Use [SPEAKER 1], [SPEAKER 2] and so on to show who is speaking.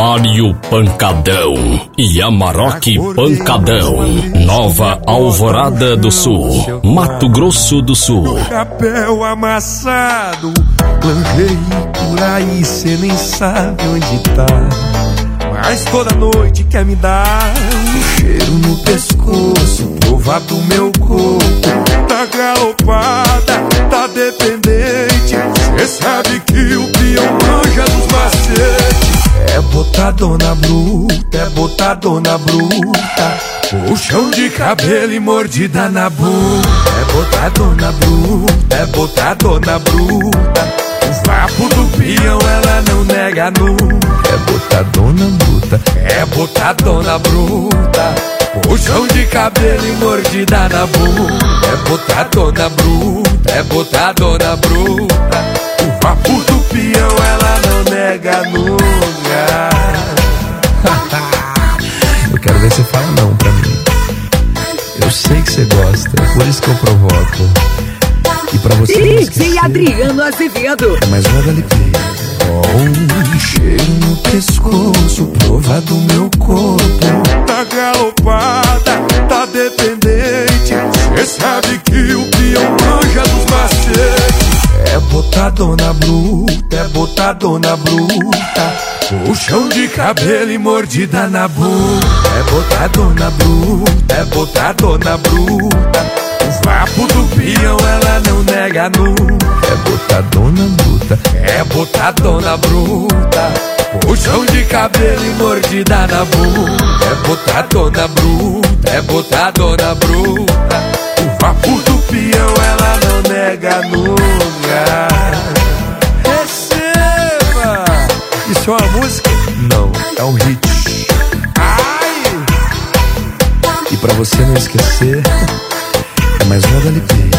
[SPEAKER 1] Mário Pancadão e Amarok Pancadão. Nova Alvorada do Sul, Mato Grosso do Sul.
[SPEAKER 2] Chapéu amassado, planejei por aí, cê nem sabe onde tá. Mas toda noite quer me dar um cheiro no pescoço, provar do meu corpo. Tá galopada, tá dependente, cê sabe que o peão manja dos macetes. É botadona bruta, é botadona bruta, puxão de cabelo e mordida na bunda. É botadona bruta, é botadona bruta, o vapo do peão ela não nega nunca. É botadona bruta, é botadona bruta, puxão de cabelo e mordida na bunda. É botadona bruta, é botadona bruta, o vapo do peão ela não nega nunca.
[SPEAKER 3] Eu quero ver você falar não pra mim. Eu sei que você gosta, é por isso que eu provoco. E pra você não esquecer,
[SPEAKER 4] DJ Adriano Azevedo.
[SPEAKER 3] é mais uma da LP.
[SPEAKER 2] Um cheiro no pescoço, prova do meu corpo. Tá galopada, tá dependente, cê sabe que o peão manja dos macetes. É botadona bruta, é botadona bruta, puxão de cabelo e mordida na bunda. É botadona bruta, é botadona bruta, o vapo do peão ela não nega nunca. É botadona bruta, é botadona bruta, puxão de cabelo e mordida na bunda. É botadona bruta, é botadona bruta, o vapo do peão ela não nega nunca. Receba! Isso é uma música?
[SPEAKER 3] Não, é um hit.
[SPEAKER 2] Ai!
[SPEAKER 3] E pra você não esquecer, é mais uma da LP.